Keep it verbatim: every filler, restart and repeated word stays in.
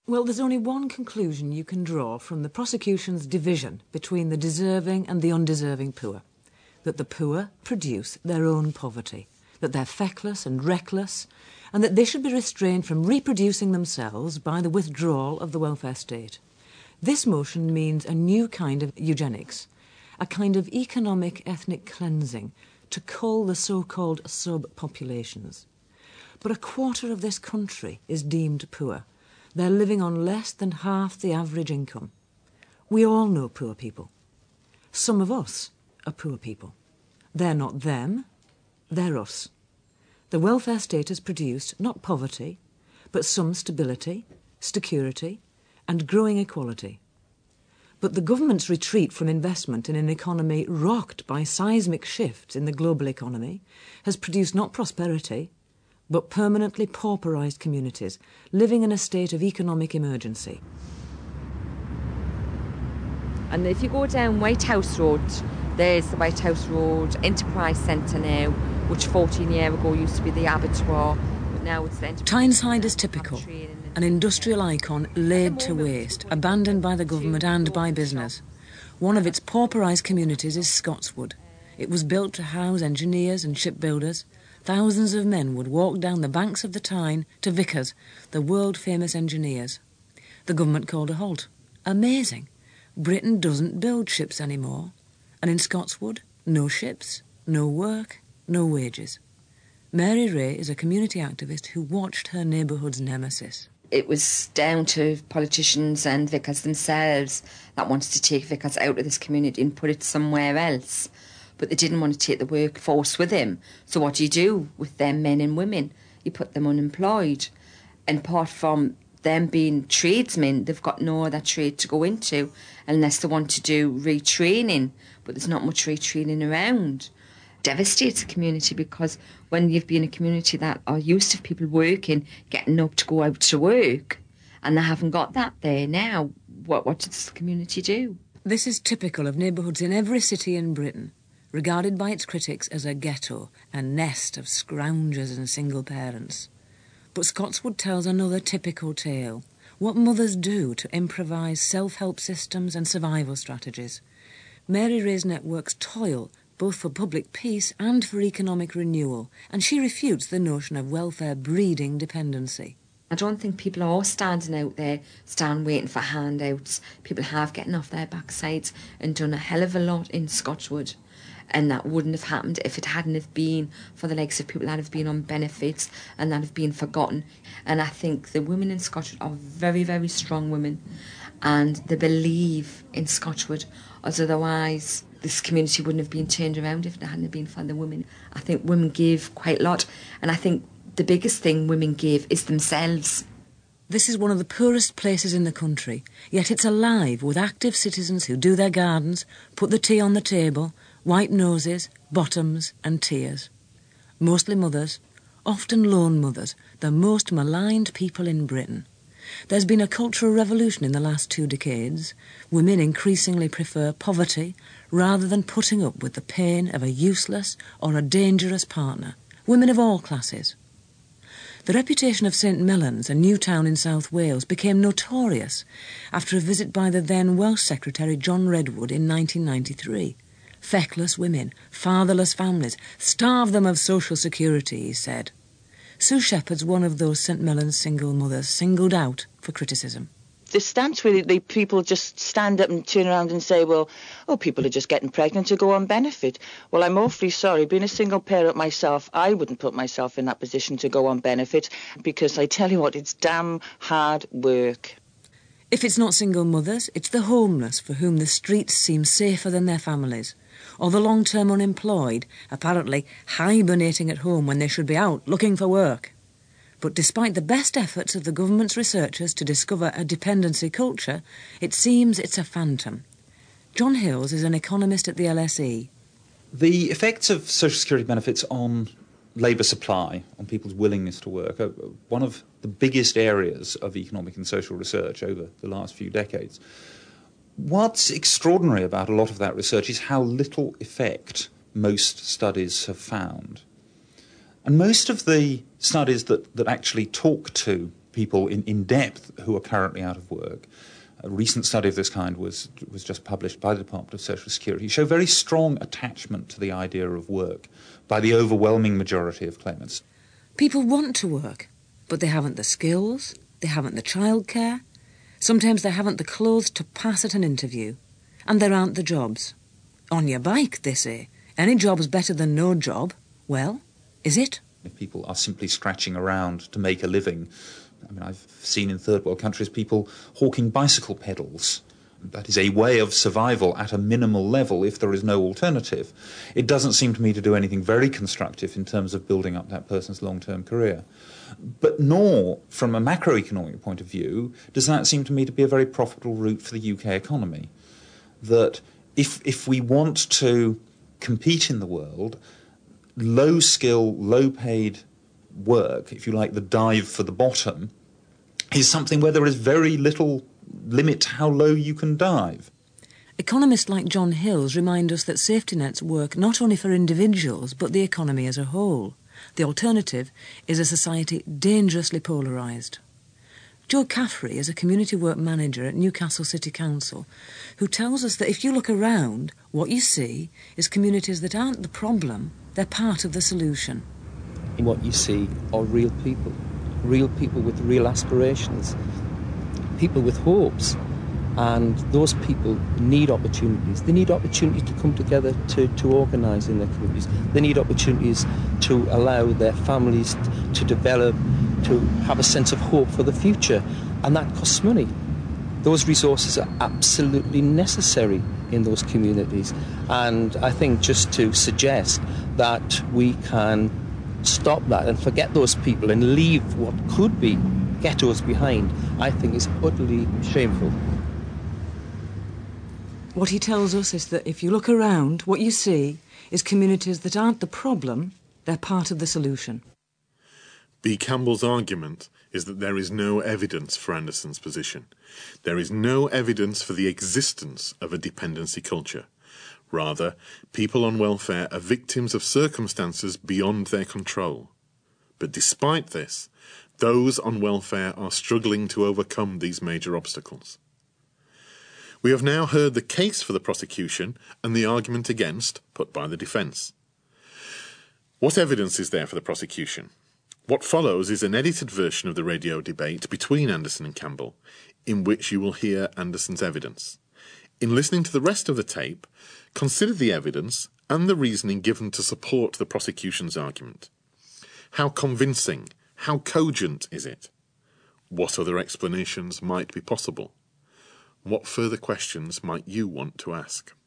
Well, there's only one conclusion you can draw from the prosecution's division between the deserving and the undeserving poor. That the poor produce their own poverty, that they're feckless and reckless, and that they should be restrained from reproducing themselves by the withdrawal of the welfare state. This motion means a new kind of eugenics, a kind of economic ethnic cleansing to cull the so-called sub-populations. But a quarter of this country is deemed poor. They're living on less than half the average income. We all know poor people. Some of us are poor people. They're not them, they're us. The welfare state has produced not poverty, but some stability, security, and growing equality. But the government's retreat from investment in an economy rocked by seismic shifts in the global economy has produced not prosperity, but permanently pauperised communities living in a state of economic emergency. And if you go down White House Road, there's the White House Road Enterprise Centre now, which fourteen years ago used to be the abattoir, but now it's the Enterprise Tyneside is typical, an industrial icon laid to waste, abandoned by the government and by business. One of its pauperised communities is Scotswood. It was built to house engineers and shipbuilders. Thousands of men would walk down the banks of the Tyne to Vickers, the world-famous engineers. The government called a halt. Amazing. Britain doesn't build ships anymore. And in Scotswood, no ships, no work, no wages. Mary Ray is a community activist who watched her neighbourhood's nemesis. It was down to politicians and Vickers themselves that wanted to take Vickers out of this community and put it somewhere else. But they didn't want to take the workforce with him. So what do you do with them men and women? You put them unemployed. And apart from them being tradesmen, they've got no other trade to go into unless they want to do retraining. But there's not much retraining around. Devastates the community, because when you've been a community that are used to people working, getting up to go out to work, and they haven't got that there now, what, what does the community do? This is typical of neighbourhoods in every city in Britain, regarded by its critics as a ghetto, a nest of scroungers and single parents. But Scotswood tells another typical tale, what mothers do to improvise self-help systems and survival strategies. Mary Ray's networks toil both for public peace and for economic renewal, and she refutes the notion of welfare breeding dependency. I don't think people are standing out there, stand waiting for handouts. People have getting off their backsides and done a hell of a lot in Scotswood. And that wouldn't have happened if it hadn't have been for the likes of people that have been on benefits and that have been forgotten. And I think the women in Scotland are very, very strong women, and they believe in Scotchwood, as otherwise this community wouldn't have been turned around if it hadn't been for the women. I think women give quite a lot, and I think the biggest thing women give is themselves. This is one of the poorest places in the country, yet it's alive with active citizens who do their gardens, put the tea on the table, white noses, bottoms and tears. Mostly mothers, often lone mothers, the most maligned people in Britain. There's been a cultural revolution in the last two decades. Women increasingly prefer poverty rather than putting up with the pain of a useless or a dangerous partner. Women of all classes. The reputation of Saint Mellons, a new town in South Wales, became notorious after a visit by the then Welsh Secretary John Redwood in nineteen ninety-three. Feckless women, fatherless families, starve them of social security, he said. Sue Shepherd's one of those Saint Mellons single mothers singled out for criticism. The stance where the people just stand up and turn around and say, well, oh, people are just getting pregnant to go on benefit. Well, I'm awfully sorry. Being a single parent myself, I wouldn't put myself in that position to go on benefit, because I tell you what, it's damn hard work. If it's not single mothers, it's the homeless for whom the streets seem safer than their families, or the long-term unemployed, apparently hibernating at home when they should be out looking for work. But despite the best efforts of the government's researchers to discover a dependency culture, it seems it's a phantom. John Hills is an economist at the L S E. The effects of social security benefits on labour supply, on people's willingness to work, are one of the biggest areas of economic and social research over the last few decades. What's extraordinary about a lot of that research is how little effect most studies have found. And most of the studies that, that actually talk to people in, in depth who are currently out of work. A recent study of this kind was was just published by the Department of Social Security. Show very strong attachment to the idea of work by the overwhelming majority of claimants. People want to work, but they haven't the skills, they haven't the childcare, sometimes they haven't the clothes to pass at an interview, and there aren't the jobs. On your bike, they say. Any job's better than no job. Well, is it? If people are simply scratching around to make a living, I mean, I've seen in third world countries people hawking bicycle pedals. That is a way of survival at a minimal level if there is no alternative. It doesn't seem to me to do anything very constructive in terms of building up that person's long-term career. But nor, from a macroeconomic point of view, does that seem to me to be a very profitable route for the U K economy. That if, if we want to compete in the world, low-skill, low-paid work, if you like, the dive for the bottom, is something where there is very little limit to how low you can dive. Economists like John Hills remind us that safety nets work not only for individuals but the economy as a whole. The alternative is a society dangerously polarised. Joe Caffrey is a community work manager at Newcastle City Council who tells us that if you look around, what you see is communities that aren't the problem, they're part of the solution. What you see are real people, real people with real aspirations, people with hopes, and those people need opportunities. They need opportunities to come together to, to organise in their communities. They need opportunities to allow their families to develop, to have a sense of hope for the future, and that costs money. Those resources are absolutely necessary in those communities, and I think just to suggest that we can stop that and forget those people and leave what could be ghettos behind, I think is utterly shameful. What he tells us is that if you look around, what you see is communities that aren't the problem, they're part of the solution. B. Campbell's argument is that there is no evidence for Anderson's position. There is no evidence for the existence of a dependency culture. Rather, people on welfare are victims of circumstances beyond their control. But despite this, those on welfare are struggling to overcome these major obstacles. We have now heard the case for the prosecution and the argument against put by the defence. What evidence is there for the prosecution? What follows is an edited version of the radio debate between Anderson and Campbell, in which you will hear Anderson's evidence. In listening to the rest of the tape, consider the evidence and the reasoning given to support the prosecution's argument. How convincing, how cogent is it? What other explanations might be possible? What further questions might you want to ask?